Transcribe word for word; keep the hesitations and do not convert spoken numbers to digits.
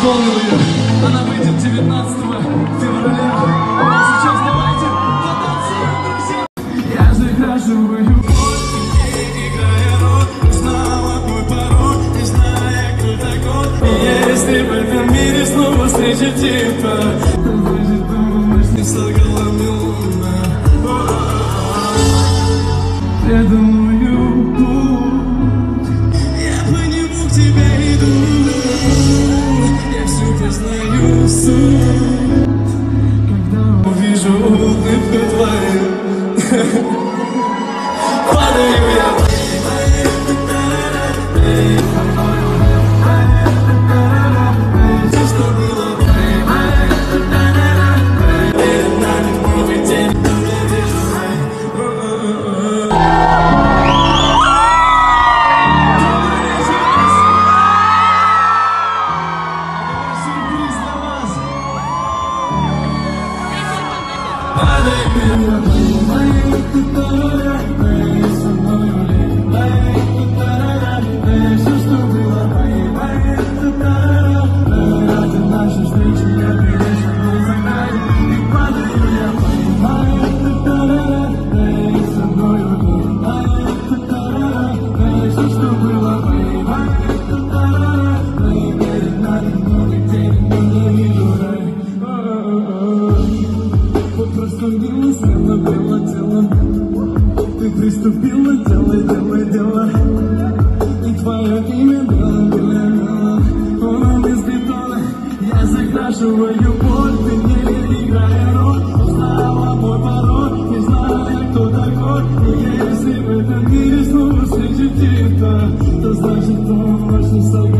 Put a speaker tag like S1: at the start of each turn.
S1: исполнил ее. Она выйдет девятнадцатого февраля. А сейчас давайте потанцуем, друзья. Я закрашиваю боль, играя роль. Знала мой пароль, не зная, кто такой. И если в этом мире снова встреча типа, значит, думаешь, не солгала мне луна. Преданную путь, я по нему к тебе иду. Я все познаю суть, когда увижу улыбку твою. Падаю я. Ты приступила, делай, делай, делай. И твое имя белое, белое, белое. Он из бетона. Я закрашиваю боль, ты не играя роль. Узнала мой пароль, не знаю, кто такой. И если в этом мире снова встречу типа, то значит, он больше собой.